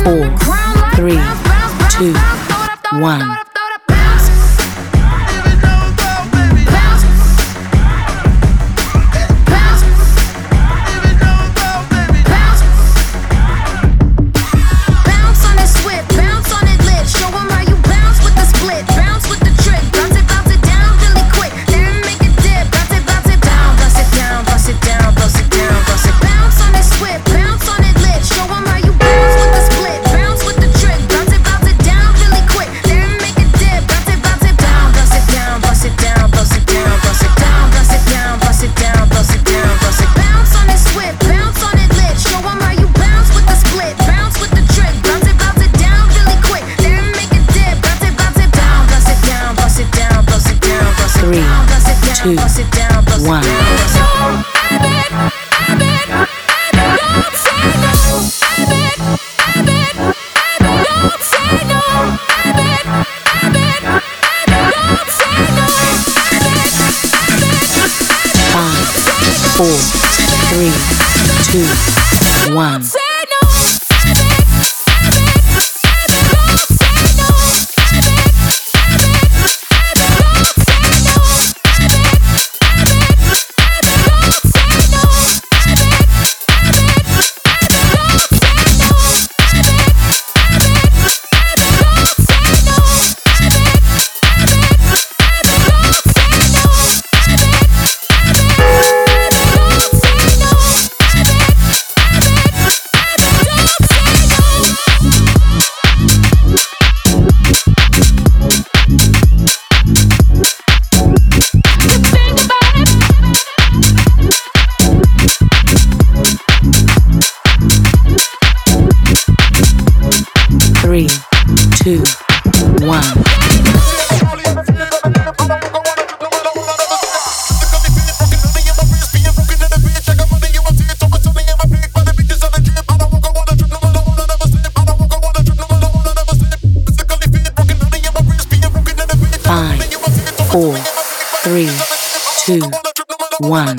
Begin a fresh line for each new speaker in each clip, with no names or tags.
4, 3, 2, 1. Two, one. Five, four, three, two, one. 3, 2, 1. Five, 4, 3, 2, 1.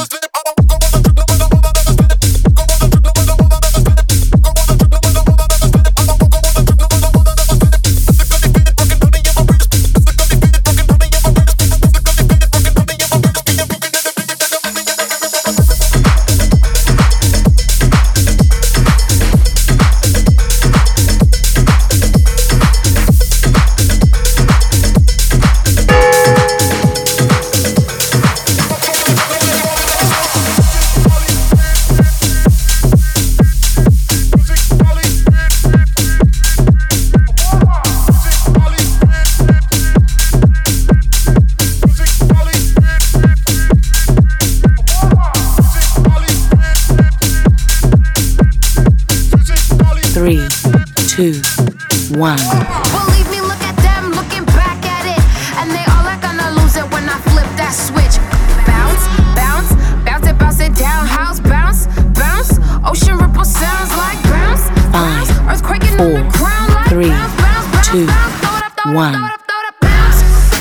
3, 2, 1.
Believe me, look at them looking back at it, and they all are gonna lose it when I flip that switch. Bounce, bounce, bounce it, bounce it down. House bounce, bounce. Ocean ripple sounds like bounce, bounce.
5,
Earthquake in
4,
the ground like
3,
bounce, bounce, bounce,
2,
bounce. Throw it up, throw it up,
1.
throw it up, throw it up, bounce.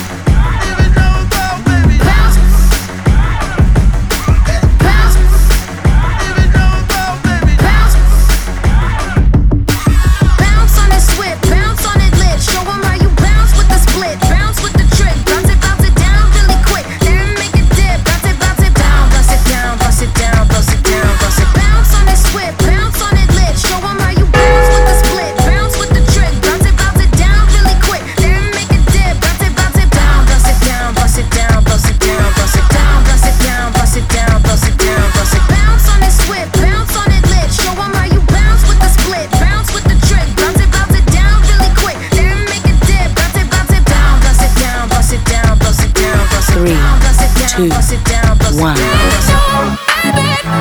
Bounce. Bounce. Bounce. Bounce on it, swip, bounce on it, lit. Show 'em how you bounce with the split, bounce with the trick. Bounce it down really quick, then make it dip. Bounce it down, bounce it down, bounce it down, bounce it down, bounce it. Bounce on it, swip, bounce on it, lit. Show 'em how you bounce with the split, bounce with the trick. Bounce it down really quick, then make it dip. Bounce it down, bounce it down, bounce it down, bounce it down, bounce it down, bounce it down, bounce it down, bounce it down, bounce it. Bounce on it, swip, bounce on it, lit. Show 'em how you bounce with the split, bounce with the trick. Bounce it down really quick, then make it dip. Bounce it down, bounce it down, bounce it down, bounce it down, bounce it
3,
down, bounce it
2,
down, bounce it down, bounce it
1.
down, bounce it down.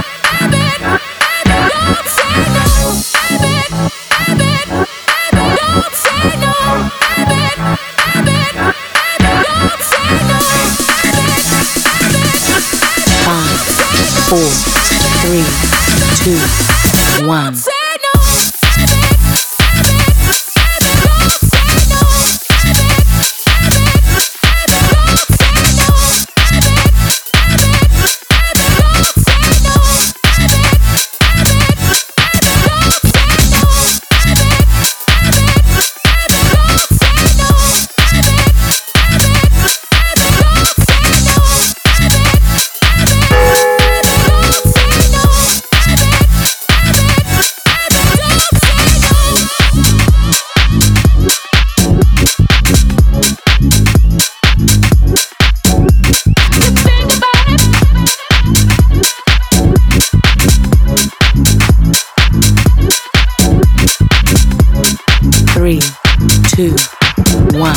Five, 4, 3, 2, 1. two, one.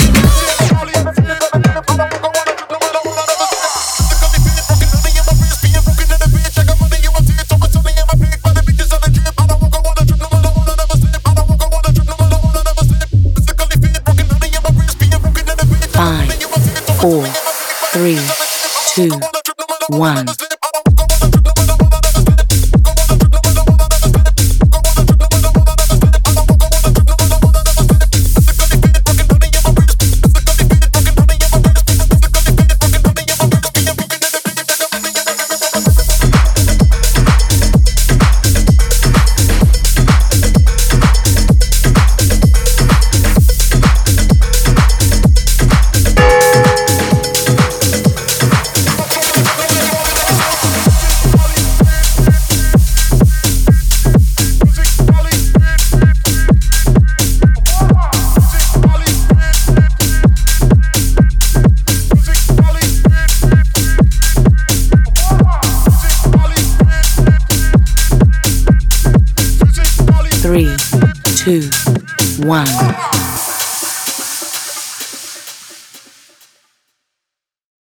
4, 3, 2, 1. Three, two, one.